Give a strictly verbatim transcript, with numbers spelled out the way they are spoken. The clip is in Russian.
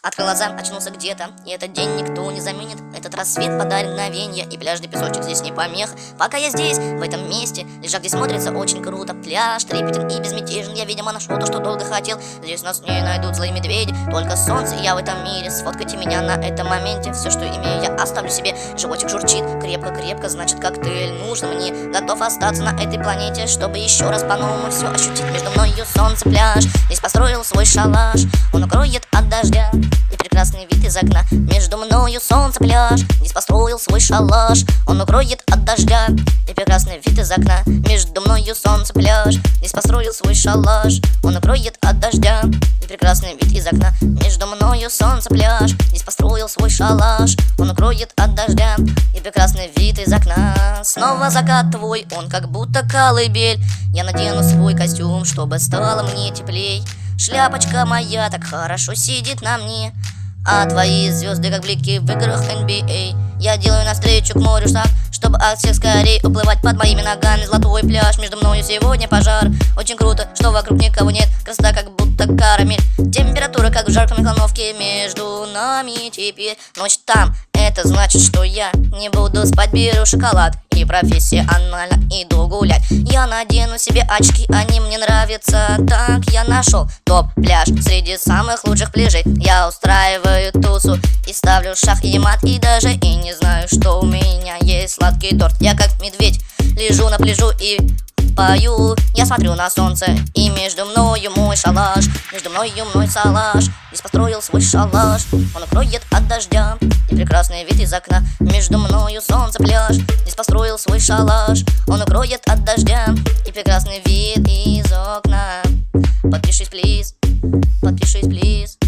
Открыл глаза, очнулся где-то, и этот день никто не заменит. Этот рассвет подарит мгновенье, и пляжный песочек здесь не помех. Пока я здесь, в этом месте, лежак, здесь смотрится очень круто. Пляж трепетен и безмятежен, я, видимо, нашел то, что долго хотел. Здесь нас не найдут злые медведи, только солнце, и я в этом мире. Сфоткайте меня на этом моменте, все, что имею, я оставлю себе. Животик журчит, крепко-крепко, значит, коктейль нужен мне. Готов остаться на этой планете, чтобы еще раз по-новому все ощутить. Между мною солнце, пляж, здесь построил свой шалаш. Он укроет от дождя и прекрасный вид из окна. Между мною солнце, пляж, здесь построил свой шалаш. Он укроет от дождя и прекрасный вид из окна. Между мною солнце, пляж, здесь построил свой шалаш. Он укроет от дождя и прекрасный вид из окна. Между мною солнце, пляж, здесь построил свой шалаш. Он укроет от дождя и прекрасный вид из окна. Снова закат твой, он как будто колыбель. Я надену свой костюм, чтобы стало мне теплей. Шляпочка моя так хорошо сидит на мне, а твои звезды как блики в играх эн би эй. Я делаю навстречу к морю шаг, чтобы от всех скорее уплывать. Под моими ногами золотой пляж, между мною сегодня пожар. Очень круто, что вокруг никого нет, красота как будто карамель. Температура как в жаркой микроволновке, между нами теперь ночь там. Это значит, что я не буду спать, беру шоколад и профессионально иду гулять. Я надену себе очки, они мне нравятся так. Я нашел топ-пляж среди самых лучших пляжей. Я устраиваю тусу и ставлю шах и мат, и даже и не знаю, что у меня есть сладкий торт. Я как медведь лежу на пляжу и пою. Я смотрю на солнце, и между мною мой шалаш. Между мною мой салаш, здесь построил свой шалаш. Он укроет от дождя и прекрасный вид из окна. Между мною солнце, пляж, здесь построил свой шалаш. Он укроет от дождя и прекрасный вид из окна. Подпишись, плиз, подпишись, плиз.